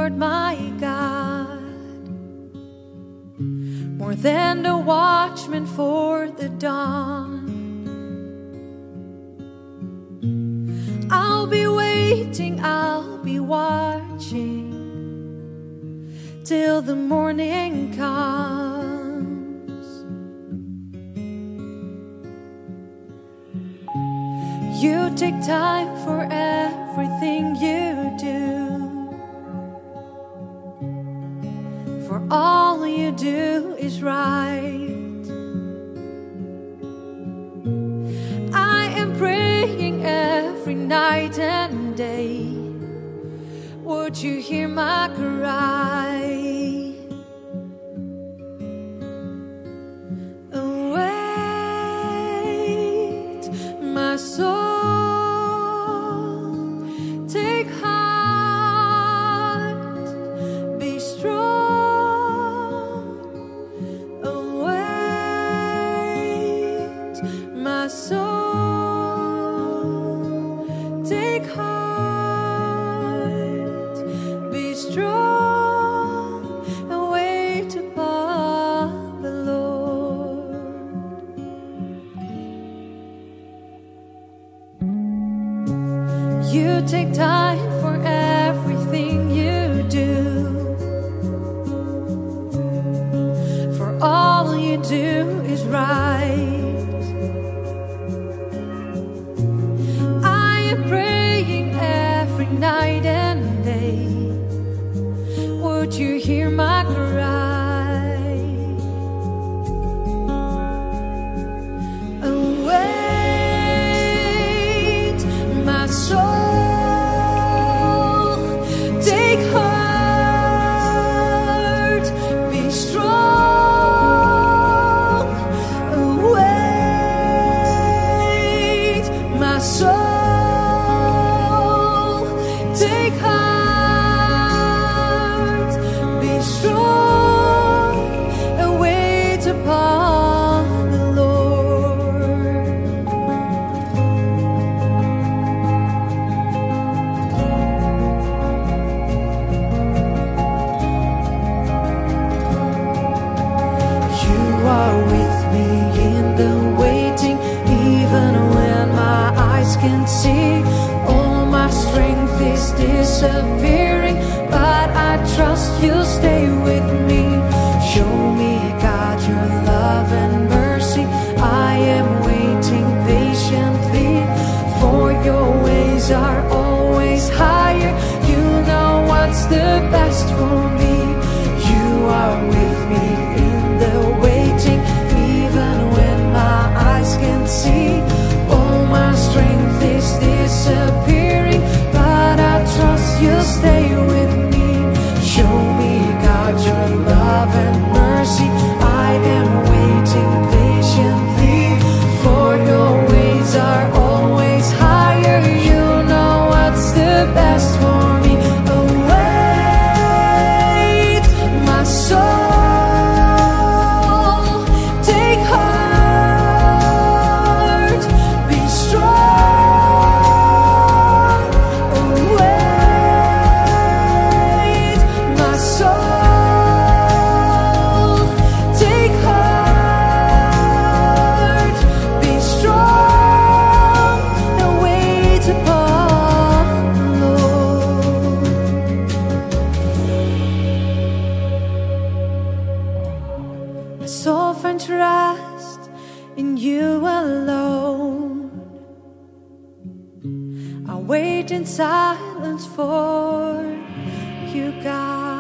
Lord my God, more than the watchman for the dawn. I'll be waiting, I'll be watching till the morning comes. You take time for everything you do, for all you do is right. I am praying every night and day, would you hear my cry? Await, my soul, take heart, be strong. Await, my soul, take heart, be strong, and wait upon the Lord. You take time for everything you do, for all you do is right. I am praying every night and day, would you hear my cry? Await, my soul, take heart, be strong. Await, my soul, take heart, be strong, and wait upon the Lord. You are with me in the waiting, even when my eyes can't see. All my strength is disappearing, but I trust you'll stay with me. Show me, God, your love and mercy. I am waiting patiently, for your ways are always higher. You know what's the best for me. You are with me in the waiting, even when my eyes can't see. All my strength is disappearing, but I trust you'll stay with me. Show me, God, your love and mercy. I am waiting patiently, for your ways are always higher. You know what's the best for me. Await, my soul, take heart, be strong. Await, my soul, take heart, be strong, and wait upon the Lord. My soul finds rest in you alone. I wait in silence for you, God.